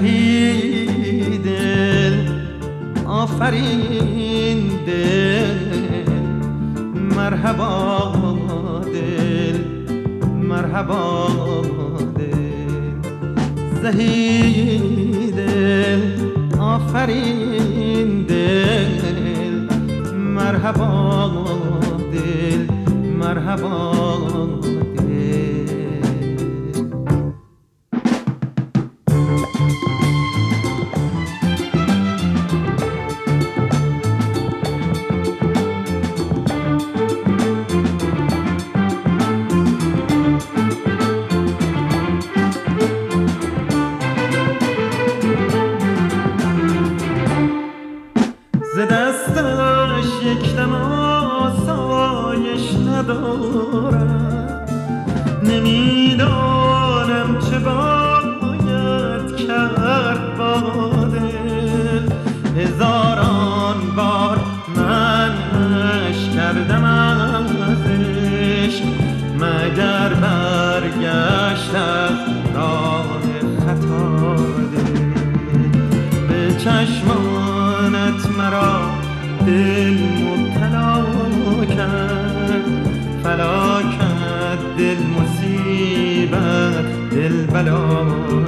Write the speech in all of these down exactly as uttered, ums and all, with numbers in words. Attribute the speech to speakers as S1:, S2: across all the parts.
S1: زهی دل آفرین دل مرحبا دل مرحبا دل زهی دل آفرین دل مرحبا دل مرحبا ز دستش یک دم آسایش ندارم، نمیدانم چه باید کرد با دل. هزاران بار من عشق کردم از عشق، مگر برگشت از راه خطا دل. به چشمانت مرا دل مبتلا کرد، فلا کرد دل مصیبت دل بلا.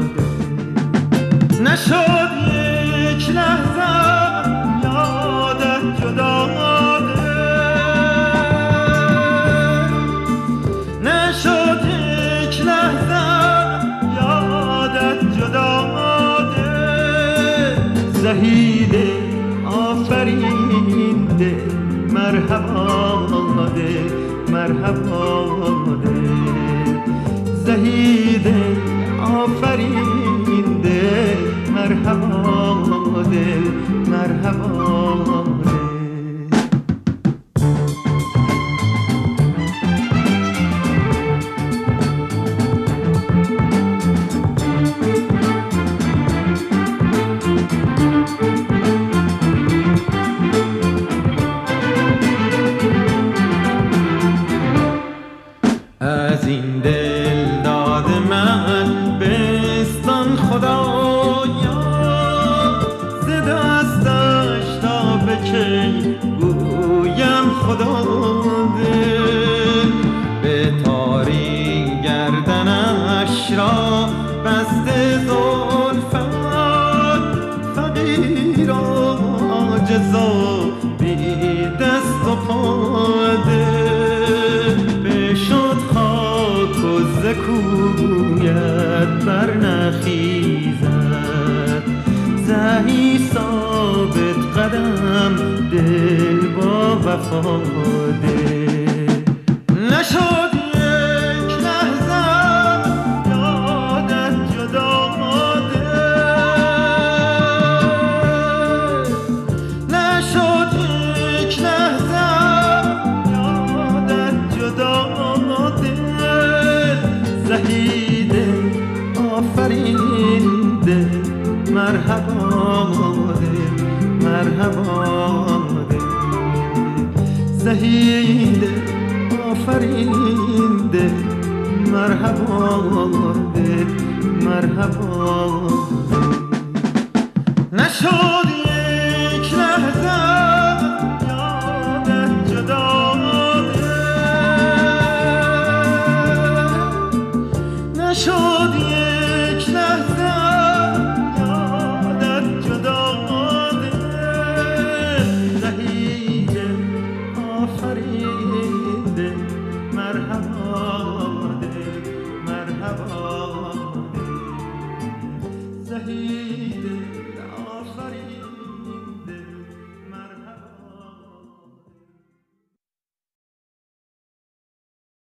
S1: نشد یک لحظه یادت جدا ده، نشد یک لحظه یادت جدا ده. زهی دل آفرین دل مرحبا دل مرحبا دل. زهی دل آفرین دل مرحبا دل مرحبا دل. از این دل داد من بستان خدایا، ز دستش تا به کی گویم خدا دل. به تاری گردنش را بسته زلفت، فقیر و عاجز و بی دست و پا دل. بشد خاک و ز کویت برنخیزد، زهی ثابت قدم دل با وفا دل. نشد یک لحظه یادت جدا ده، نشد یک لحظه یادت جدا ده. زهی دل آفرین دل مرحبا دل مرحبا دل. زهی دل آفرین دل مرحبا دل مرحبا دل. نشد یک لحظه یادت جدا ده، نشد یک لحظه یادت جدا ده. زهی دل آفرین دل مرحبا دل مرحبا